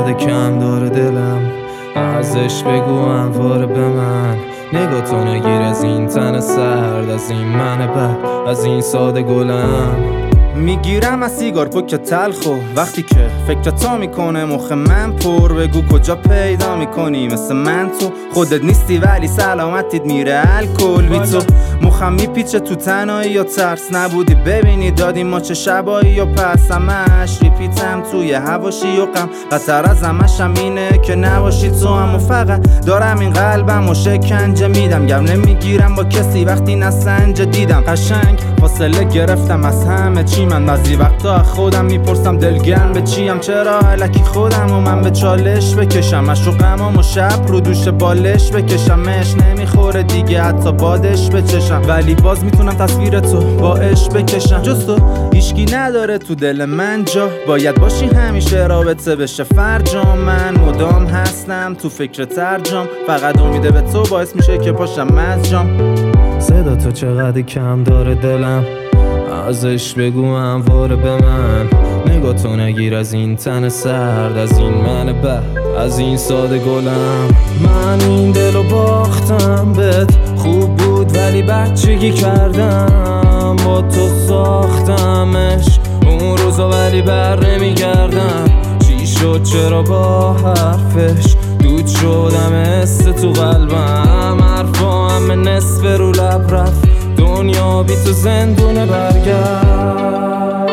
چقدر کم داره دلم، ازش بگو همواره به من. نگاه تو نگیر از این تن سرد، از این من بد، از این ساده گلم. میگیرم از سیگار پک تلخو وقتی که فکر تا میکنه مخ من پر. بگو کجا پیدا میکنی مثل من تو خودت نیستی ولی سلامتیت میره الکل. بی تو مخم میپیچه تو تنهایی یا ترس نبودی ببینی دادی ما چه شبایی و پس همش ریپیتم توی هواشی و غم. قطر از همشم اینه که نباشی تو هم و فقط دارم این قلبم و شکنجه میدم. گم نمیگیرم با کسی وقتی نسنجه دیدم قشنگ فاصله گرفتم از همه چی. من بعضی وقتا خودم میپرسم دلگرم به چیم، چرا الکی خودم و من به چالش بکشم. مشوقم و شب رو دوش بالش بکشمش نمیخوره دیگه حتی بادش بچشم، ولی باز میتونم تصویر تو با عشق بکشم. جز تو هیچکی نداره تو دل من جا، باید باشی همیشه رابطه بشه فرجام. من مدام هستم تو فکر ترجام، فقط امیده به تو باعث میشه که پاشم از جام. صدا تو چقدر کم داره دلم، ازش بگو همواره به من. نگاه تو نگیر از این تن سرد، از این من بد، از این ساده گلم. من این دلو باختم بهت، خوب بود ولی بچگی کردم با تو ساختمش اون روزا ولی بر نمیگردم. چی شد چرا با حرفش دود شدم حس تو قلبم. حرفا همه نصف رو لب رفت، دنیا بی تو زندونه برگرد.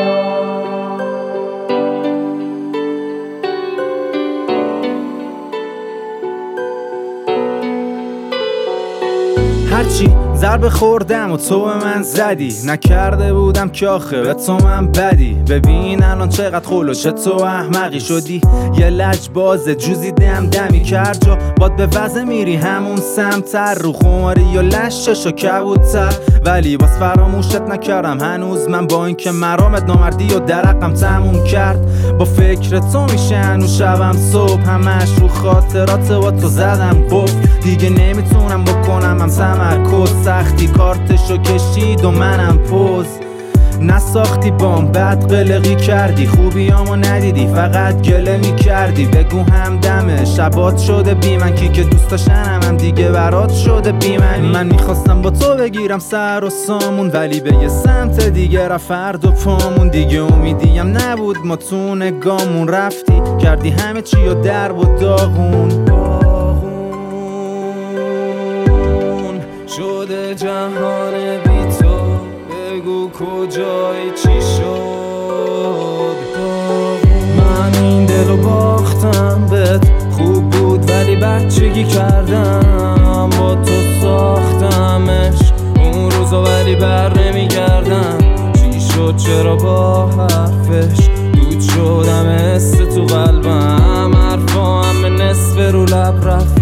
هرچی ضربه خوردم و تو به من زدی، نکرده بودم که آخه به تو من بدی. ببین الان چقدر خلوشه تو احمقی شدی، یه لجباز جوزی دمی کرد جا باد به وزه میری همون سمتر. رو خماری و لشش و کبوتر ولی باز فراموشت نکردم هنوز من، با این که مرامت نامردی و درقم تموم کرد. با فکر تو میشه هنوز شبم صبح، همش رو خاطرات با تو زدم قفل. دیگه نمیتونم بکنم هم تمرکز، سختی کارتشو کشید و منم پوز. نساختی بام بعد قلقی کردی، خوبیامو ندیدی فقط گله میکردی. بگو همدمه شبات شده بی من، کی که دوست داشتنم هم دیگه برات شده بی منی. من میخواستم با تو بگیرم سر و سامون، ولی به یه سمت دیگه رفت فرد و پامون. دیگه امیدیم نبود ما تو نگامون، رفتی کردی همه چی و درب و داغون شده جهان بی تو. بگو کجایی چی شد، من این دلو باختم بهت، خوب بود ولی بچگی کردم با تو ساختمش اون روزا ولی بر نمیگردم. چی شد چرا با حرفش دود شدم حس تو قلبم. حرفا همه نصف رو لب رفت،